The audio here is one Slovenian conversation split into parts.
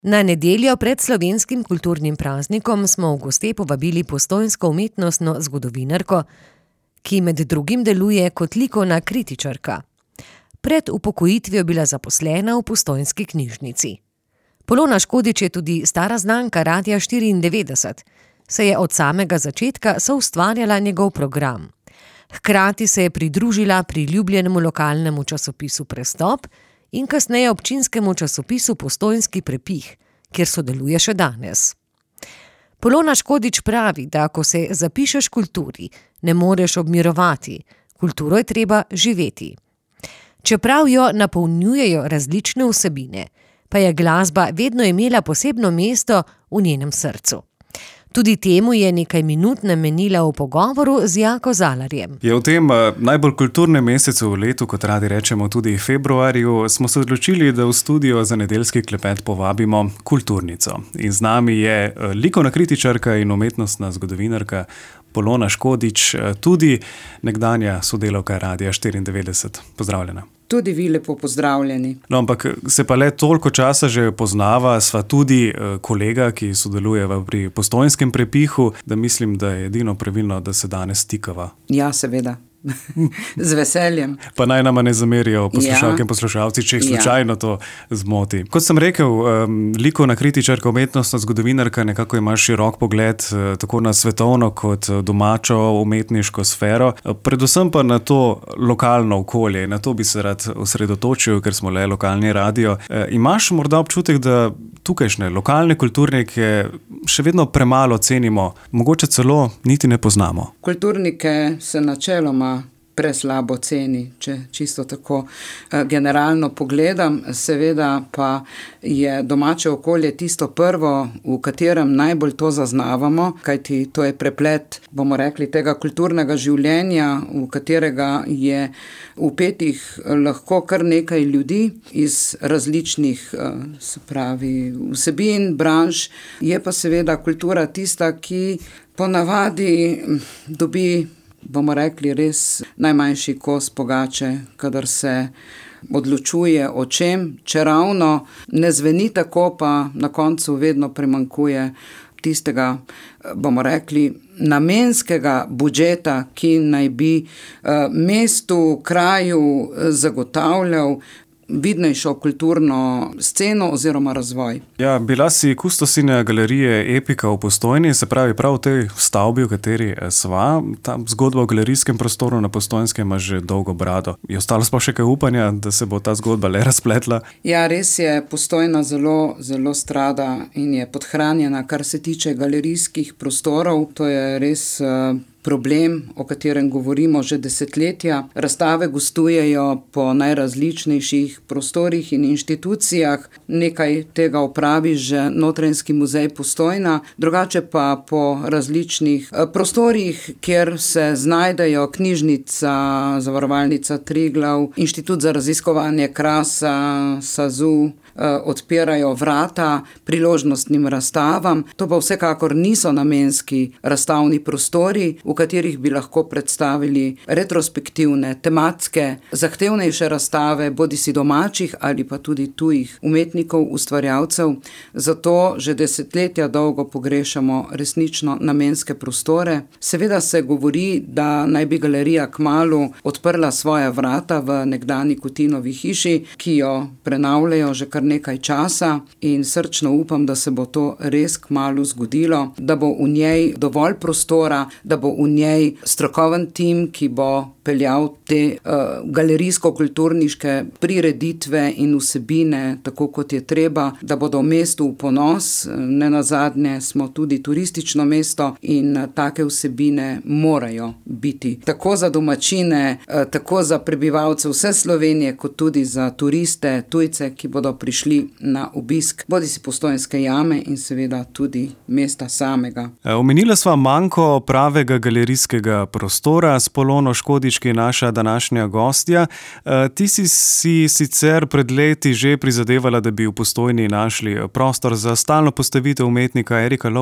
Na nedeljo pred slovenskim kulturnim praznikom smo v goste povabili postojnsko umetnostno zgodovinarko, ki med drugim deluje kot likovna kritičarka. Pred upokojitvijo je bila zaposlena v Postojnski knjižnici. Polona Škodič je tudi stara znanka Radia 94, saj je od samega začetka soustvarjala njegov program. Hkrati se je pridružila priljubljenemu lokalnemu časopisu Prestop in kasneje občinskemu časopisu Postojnski prepih, kjer sodeluje še danes. Polona Škodič pravi, da ko se zapišeš kulturi, ne moreš obmirovati, kulturo je treba živeti. Čeprav jo napolnjujejo različne vsebine, pa je glasba vedno imela posebno mesto v njenem srcu. Tudi temu je nekaj minut namenila v pogovoru z Jako Zalarjem. Je v tem najbolj kulturnem mesecu v letu, kot radi rečemo tudi februarju, smo se odločili, da v studio za nedeljski klepet povabimo kulturnico. In z nami je likovna kritičarka in umetnostna zgodovinarka Polona Škodič, tudi nekdanja sodelavka Radia 94. Pozdravljena. Tudi vi lepo pozdravljeni. No, ampak se pa le toliko časa že poznava, sva tudi kolega, ki sodelujeva pri Postojnskem prepihu, da mislim, da je edino pravilno, da se danes stikava. Ja, seveda. Z veseljem. Pa naj nama ne zamerijo poslušalke in poslušalci, če jih slučajno to zmoti. Kot sem rekel, likovna kritičarka, umetnostna zgodovinarka, nekako ima širok pogled tako na svetovno kot domačo umetniško sfero, predvsem pa na to lokalno okolje. Na to bi se rad osredotočil, ker smo le lokalni radio. Imaš morda občutek, da tukajšnje lokalne kulturnike še vedno premalo cenimo, mogoče celo niti ne poznamo? Kulturnike se načeloma preslabo ceni, če čisto tako generalno pogledam. Seveda pa je domače okolje tisto prvo, v katerem najbolj to zaznavamo, kajti to je preplet, bomo rekli, tega kulturnega življenja, v katerega je vpetih lahko kar nekaj ljudi iz različnih, se pravi, vsebin, branž. Je pa seveda kultura tista, ki ponavadi dobi, bomo rekli, res najmanjši kos pogače, kadar se odločuje o čem, če ravno ne zveni tako, pa na koncu vedno primanjkuje tistega, bomo rekli, namenskega budžeta, ki naj bi mestu, kraju zagotavljal vidnejšo kulturno sceno oziroma razvoj. Ja, bila si kustosinja galerije Epika v Postojni, se pravi prav v tej stavbi, v kateri sva. Ta zgodba v galerijskem prostoru na Postojnskem ima že dolgo brado. Je ostalo sploh še kaj upanja, da se bo ta zgodba le razpletla? Ja, res je, Postojna zelo, zelo strada in je podhranjena, kar se tiče galerijskih prostorov. To je res problem, o katerem govorimo že desetletja. Razstave gostujejo po najrazličnejših prostorih in inštitucijah. Nekaj tega opravi že Notranjski muzej Postojna, drugače pa po različnih prostorih, kjer se znajdejo knjižnica, zavarovalnica Triglav, Inštitut za raziskovanje krasa, SAZU, odpirajo vrata priložnostnim razstavam. To pa vsekakor niso namenski razstavni prostori, v katerih bi lahko predstavili retrospektivne, tematske, zahtevnejše razstave, bodisi domačih ali pa tudi tujih umetnikov, ustvarjalcev. Zato že desetletja dolgo pogrešamo resnično namenske prostore. Seveda se govori, da naj bi galerija kmalu odprla svoja vrata v nekdanji Kutinovi hiši, ki jo prenavljajo že kar nekaj časa, in srčno upam, da se bo to res kmalu zgodilo, da bo v njej dovolj prostora, da bo v njej strokoven tim, ki bo peljal te galerijsko-kulturniške prireditve in vsebine tako, kot je treba, da bodo v mestu v ponos. Nenazadnje smo tudi turistično mesto in take vsebine morajo biti. Tako za domačine, tako za prebivalce vse Slovenije, kot tudi za turiste, tujce, ki bodo prišli na obisk bodisi Postojnske jame in seveda tudi mesta samega. Omenila sva manko pravega galerijskega prostora s Polono Škodič, ki je naša današnja gostja. Ti si sicer pred leti že prizadevala, da bi v Postojni našli prostor za stalno postavitev umetnika Erika Lovka.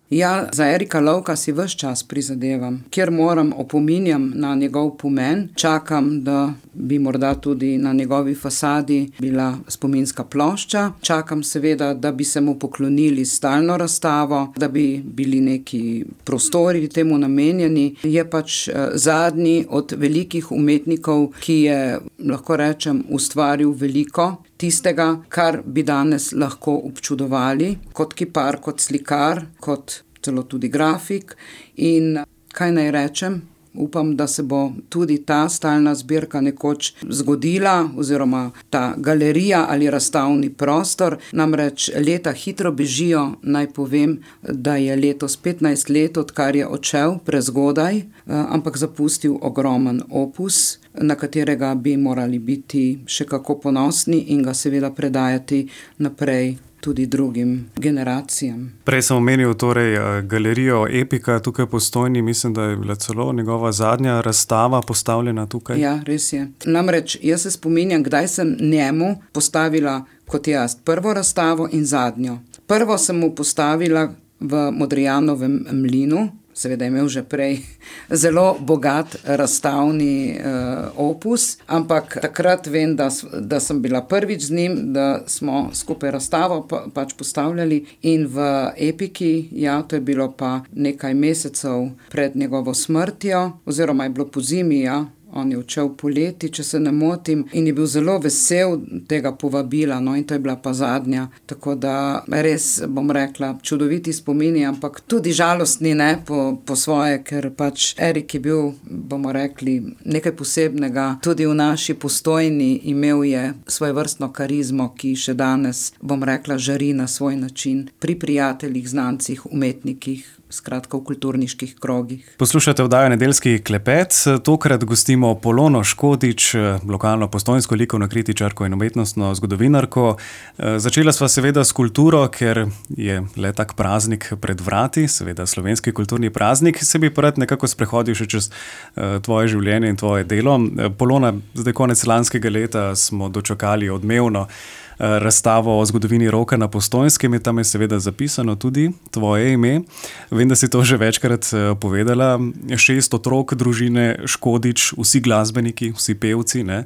Ja, za Erika Lovka si ves čas prizadevam, kjer opominjam na njegov pomen, čakam, da bi morda tudi na njegovi fasadi bila spominska plošča, čakam seveda, da bi se mu poklonili stalno razstavo, da bi bili neki prostori temu namenjeni. Je pač zadnji od velikih umetnikov, ki je, lahko rečem, ustvaril veliko tistega, kar bi danes lahko občudovali kot kipar, kot slikar, kot celo tudi grafik. In kaj naj rečem? Upam, da se bo tudi ta stalna zbirka nekoč zgodila, oziroma ta galerija ali razstavni prostor. Namreč leta hitro bežijo, naj povem, da je letos 15 let, odkar je odšel prezgodaj, ampak zapustil ogromen opus, na katerega bi morali biti še kako ponosni in ga seveda predajati naprej tudi drugim generacijam. Prej sem omenil torej galerijo Epika tukaj v Postojni, mislim, da je bila celo njegova zadnja razstava postavljena tukaj. Ja, res je. Namreč jaz se spominjam, kdaj sem njemu postavila kot jaz prvo razstavo in zadnjo. Prvo sem mu postavila v Modrijanovem mlinu, seveda je imel že prej zelo bogat razstavni opus, ampak takrat vem, da sem bila prvič z njim, da smo skupaj razstavo pač postavljali in v Epiki, ja, to je bilo pa nekaj mesecev pred njegovo smrtjo, oziroma je bilo pozimi, ja. On je odšel poleti, če se ne motim, in je bil zelo vesel tega povabila, no, in to je bila pa zadnja. Tako da res, bom rekla, čudoviti spomini, ampak tudi žalostni, ne, po svoje, ker pač Erik je bil, bomo rekli, nekaj posebnega. Tudi v naši Postojni imel je svojevrstno karizmo, ki še danes, bom rekla, žari na svoj način pri prijateljih, znancih, umetnikih, skratka v kulturniških krogih. Poslušate oddajo Nedeljski klepet. Tokrat gostimo Polono Škodič, lokalno postojnsko likovno kritičarko in umetnostno zgodovinarko. Začela sva seveda s kulturo, ker je le tak praznik pred vrati, seveda slovenski kulturni praznik. Se bi pa rad nekako sprehodil še čez tvoje življenje in tvoje delo. Polona, zdaj konec lanskega leta smo dočakali odmevno razstavo o zgodovini roka na Postojnskem, in tam je seveda zapisano tudi tvoje ime. Vem, da si to že večkrat povedala. 6 otrok družine Škodič, vsi glasbeniki, vsi pevci, ne?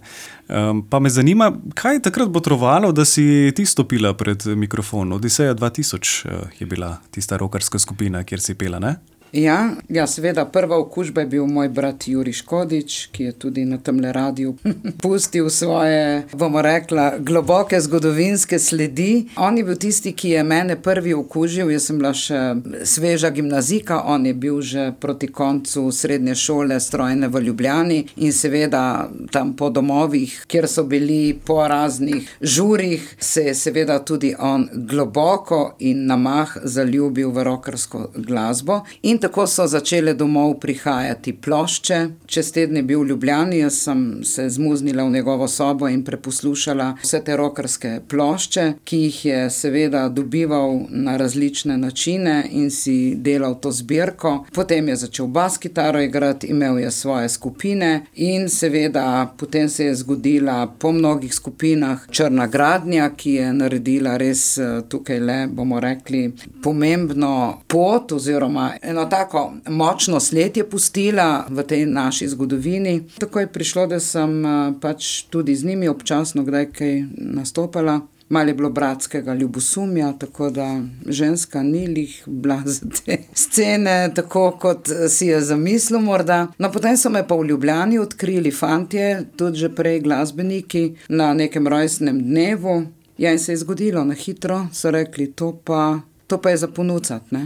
Pa me zanima, kaj je takrat botrovalo, da si ti stopila pred mikrofon? Odiseja 2000 je bila tista rokarska skupina, kjer si pela, ne? Ja, seveda prva okužba je bil moj brat Jurij Škodič, ki je tudi na temle radiju pustil svoje, bomo rekla, globoke zgodovinske sledi. On je bil tisti, ki je mene prvi okužil, jaz sem bila še sveža gimnazijka, on je bil že proti koncu srednje šole strojne v Ljubljani in seveda tam po domovih, kjer so bili po raznih žurih, se je seveda tudi on globoko in na mah zaljubil v rokarsko glasbo. In tako so začele domov prihajati plošče. Čez tedne je bil v Ljubljani, jaz sem se zmuznila v njegovo sobo in preposlušala vse te rokarske plošče, ki jih je seveda dobival na različne načine in si delal to zbirko. Potem je začel bas kitaro igrati, imel je svoje skupine in seveda potem se je zgodila po mnogih skupinah Črna gradnja, ki je naredila res tukaj le, bomo rekli, pomembno pot oziroma eno tako močno sled je pustila v tej naši zgodovini. Tako je prišlo, da sem pač tudi z njimi občasno kdaj kaj nastopala. Malo je bilo bratskega ljubosumja, tako da ženska ni lih bila za te scene, tako kot si je zamislil morda. No, potem so me pa v Ljubljani odkrili fantje, tudi že prej glasbeniki, na nekem rojstnem dnevu. Ja, in se je zgodilo na hitro, so rekli, to pa je za ponucat, ne?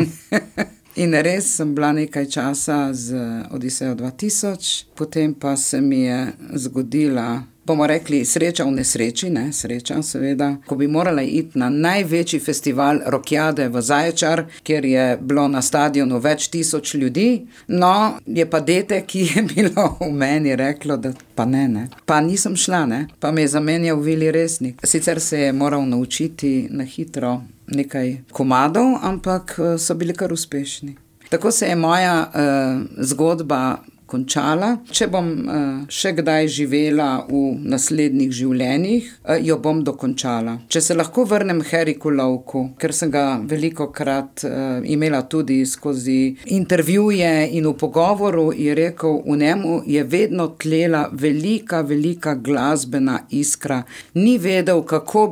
In res sem bila nekaj časa z Odisejo 2000, potem pa se mi je zgodila, bomo rekli, sreča v nesreči, ne, sreča seveda, ko bi morala iti na največji festival rokjade v Zaječar, kjer je bilo na stadionu več tisoč ljudi. No, je pa dete, ki je bilo v meni reklo, da pa ne. Pa nisem šla, ne, pa me je zamenjal Vili Resnik. Sicer se je moral naučiti na hitro nekaj komadov, ampak so bili kar uspešni. Tako se je moja zgodba končala. Če bom še kdaj živela v naslednjih življenjih, jo bom dokončala. Če se lahko vrnem Heriku Lovku, ker sem ga velikokrat imela tudi skozi intervjuje in v pogovoru, je rekel, v njemu je vedno tlela velika glasbena iskra. Ni vedel, kako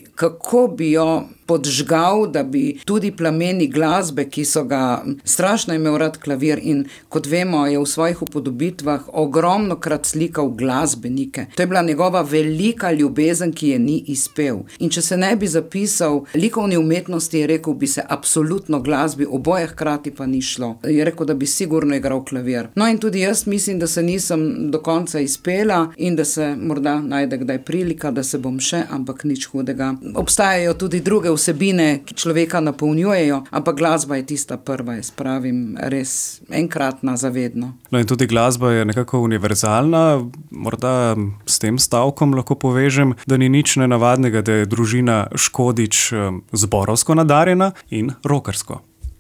bi jo podžgal, da bi tudi plameni glasbe, ki so ga strašno imel rad klavir in kot vemo, je v svojih upodobitvah ogromno krat slikal glasbenike. To je bila njegova velika ljubezen, ki je ni izpel. In če se ne bi zapisal likovni umetnosti, je rekel, bi se absolutno glasbi, oboje hkrati pa ni šlo. Je rekel, da bi sigurno igral klavir. No in tudi jaz mislim, da se nisem do konca izpela in da se morda najde kdaj prilika, da se bom še, ampak nič hudega. Obstajajo tudi druge vsebine, ki človeka napolnjujejo, ampak glasba je tista prva, jaz pravim, res enkratna, zavedno. No in tudi glasba je nekako univerzalna, morda s tem stavkom lahko povežem, da ni nič nenavadnega, da je družina Škodič zborovsko nadarjena in rokersko.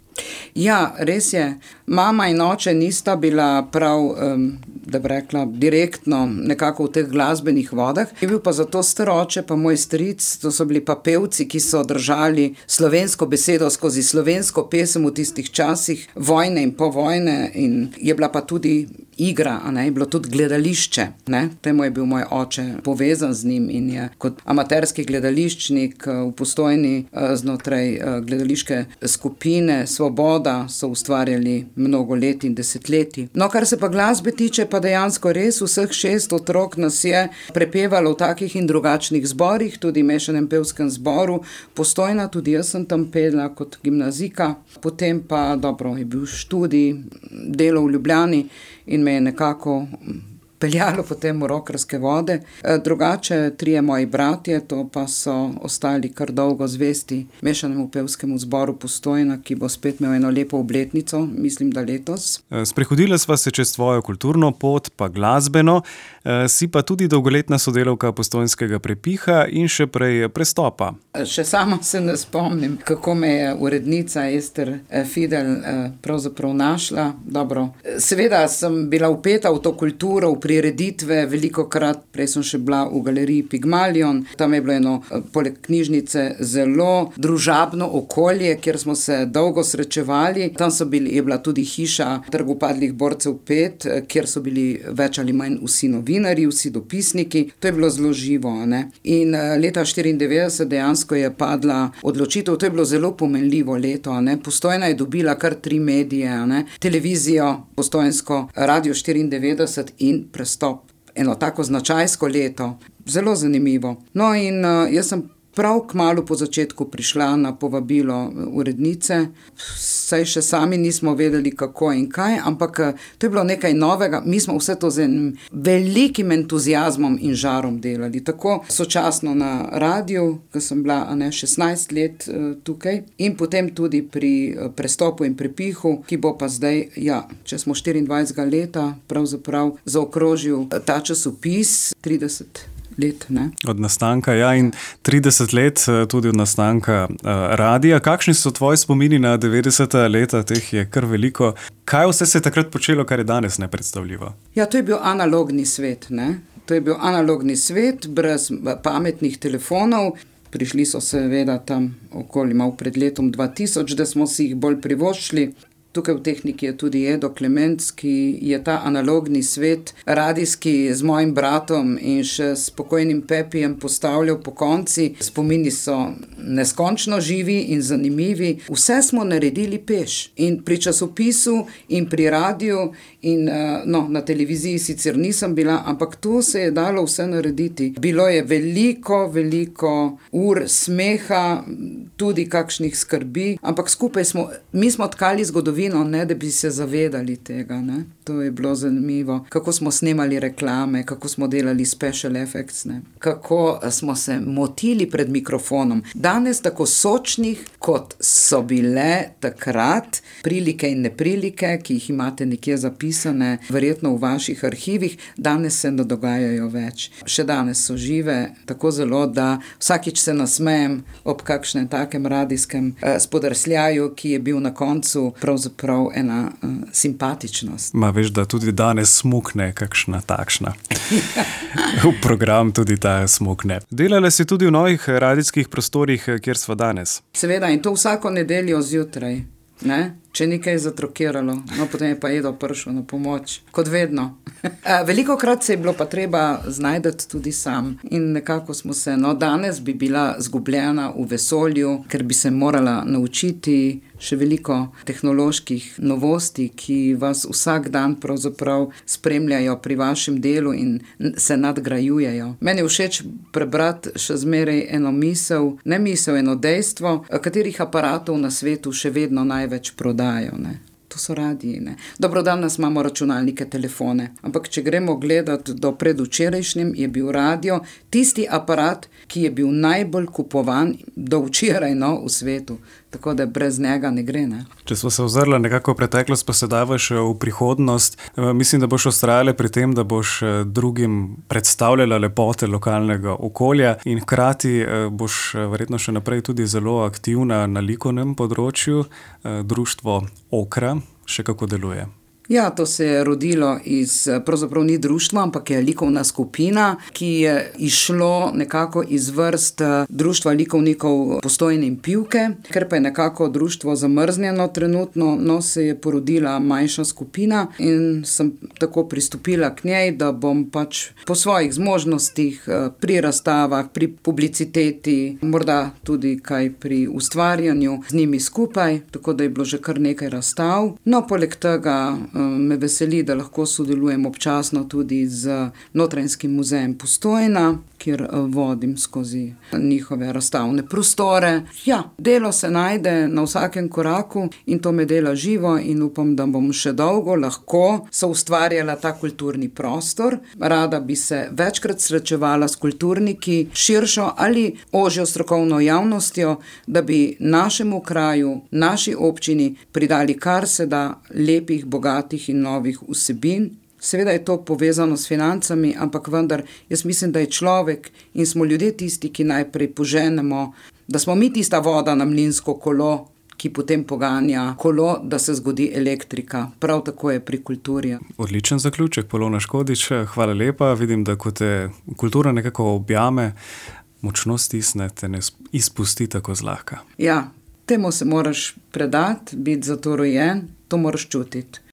Ja, res je. Mama in oče nista bila prav, da bi rekla, direktno nekako v teh glasbenih vodah. Je bil pa zato star oče, pa moj stric, to so bili pa pevci, ki so držali slovensko besedo skozi slovensko pesem v tistih časih vojne in po vojne in je bila pa tudi igra, je bilo tudi gledališče. Temu je bil moj oče povezan z njim in je kot amaterski gledališčnik v Postojni znotraj gledališke skupine Svoboda so ustvarjali mnogo let in desetletij. No, kar se pa glasbe tiče, pa dejansko res vseh 6 otrok nas je prepevalo v takih in drugačnih zborih, tudi mešanem pevskem zboru Postojna, tudi jaz sem tam pela kot gimnazika. Potem pa, dobro, je bil študij, delo v Ljubljani in me je nekako peljalo potem v rokerske vode. Drugače, 3 moji bratje, to pa so ostali kar dolgo zvesti mešanemu pevskemu zboru Postojna, ki bo spet imel eno lepo obletnico, mislim, da letos. Sprehodila sva se čez tvojo kulturno pot, pa glasbeno, si pa tudi dolgoletna sodelavka Postojnskega prepiha in še prej Prestopa. Še sama se ne spomnim, kako me je urednica Ester Fidel pravzaprav našla. Dobro, seveda sem bila vpeta v to kulturo, v prireditve, velikokrat, prej sem še bila v galeriji Pigmalion, tam je bilo eno, poleg knjižnice, zelo družabno okolje, kjer smo se dolgo srečevali. Tam je bila tudi hiša Trgu padlih borcev 5, kjer so bili več ali manj vsi novinarji, vsi dopisniki. To je bilo zelo živo, In leta 1994 dejansko je padla odločitev, to je bilo zelo pomenljivo leto, Postojna je dobila kar 3 medije, televizijo, Postojnsko, Radio 94 in Prestop. Eno tako značajsko leto. Zelo zanimivo. No in jaz sem prav kmalu po začetku prišla na povabilo urednice, saj še sami nismo vedeli kako in kaj, ampak to je bilo nekaj novega. Mi smo vse to z enim velikim entuziazmom in žarom delali. Tako sočasno na radiju, ko sem bila 16 let tukaj in potem tudi pri Prestopu in Prepihu, ki bo pa zdaj, če smo 24 leta, pravzaprav zaokrožil ta časopis 30 let, Od nastanka, in 30 let tudi od nastanka radija. Kakšni so tvoji spomini na 90. leta? Teh je kar veliko. Kaj vse se je takrat počelo, kar je danes nepredstavljivo? To je bil analogni svet, To je bil analogni svet, brez pametnih telefonov. Prišli so seveda tam okoli malo pred letom 2000, da smo si jih bolj privoščili. Tukaj v tehniki je tudi Edo Klemenc, ki je ta analogni svet radijski z mojim bratom in še s pokojnim Pepijem postavljal po konci. Spomini so neskončno živi in zanimivi. Vse smo naredili peš. In pri časopisu in pri radiju in na televiziji sicer nisem bila, ampak tu se je dalo vse narediti. Bilo je veliko ur smeha, tudi kakšnih skrbi, ampak skupaj mi smo tkali zgodovino, da bi se zavedali tega. To je bilo zanimivo. Kako smo snemali reklame, kako smo delali special effects, kako smo se motili pred mikrofonom. Danes tako sočnih, kot so bile takrat, prilike in neprilike, ki jih imate nekje zapisane, verjetno v vaših arhivih, danes se ne dogajajo več. Še danes so žive, tako zelo, da vsakič se nasmejem ob kakšnem takem radijskem spodrsljaju, ki je bil na koncu pravzaprav pravzaprav ena simpatičnost. Veš, da tudi danes smukne kakšna takšna. V program tudi ta smukne. Delala si tudi v novih radijskih prostorih, kjer sva danes. Seveda, in to vsako nedeljo zjutraj. Ne? Če nekaj je zatrokiralo, potem je pa Edo prišel na pomoč, kot vedno. Velikokrat se je bilo pa treba znajdeti tudi sam in nekako smo se, danes bi bila zgubljena v vesolju, ker bi se morala naučiti še veliko tehnoloških novosti, ki vas vsak dan pravzaprav spremljajo pri vašem delu in se nadgrajujejo. Meni je všeč prebrati še zmeraj eno misel, eno dejstvo, katerih aparatov na svetu še vedno največ prodajo. To so radiji. Dobro, danes imamo računalnike, telefone, ampak če gremo gledati do predvčerajšnjem, je bil radio tisti aparat, ki je bil najbolj kupovan do včeraj v svetu. Tako da brez njega ne gre. Če smo se ozrli nekako v preteklost, pa se davaš v prihodnost, mislim, da boš vztrajala pri tem, da boš drugim predstavljala lepote lokalnega okolja in hkrati boš verjetno še naprej tudi zelo aktivna na likovnem področju. Društvo Okra še kako deluje? Ja, to se je rodilo pravzaprav ni društvo, ampak je likovna skupina, ki je išlo nekako iz vrst Društva likovnikov Postojne in Pivke, ker pa je nekako društvo zamrznjeno trenutno, se je porodila manjša skupina in sem tako pristopila k njej, da bom pač po svojih zmožnostih pri razstavah, pri publiciteti, morda tudi kaj pri ustvarjanju z njimi skupaj, tako da je bilo že kar nekaj razstav. Poleg tega me veseli, da lahko sodelujem občasno tudi z Notranjskim muzejem Postojna, kjer vodim skozi njihove razstavne prostore. Ja, delo se najde na vsakem koraku in to me dela živo in upam, da bom še dolgo lahko soustvarjala ta kulturni prostor. Rada bi se večkrat srečevala s kulturniki, širšo ali ožjo strokovno javnostjo, da bi našemu kraju, naši občini pridali kar se da lepih, bogatih in novih vsebin. Seveda je to povezano s financami, ampak vendar jaz mislim, da je človek in smo ljudje tisti, ki najprej poženemo, da smo mi tista voda na mlinsko kolo, ki potem poganja kolo, da se zgodi elektrika. Prav tako je pri kulturi. Odličen zaključek, Polona Škodič. Hvala lepa. Vidim, da ko te kultura nekako objame, močno stisne, te ne izpusti tako zlahka. Ja, temu se moraš predati, biti za to rojen, to moraš čutiti.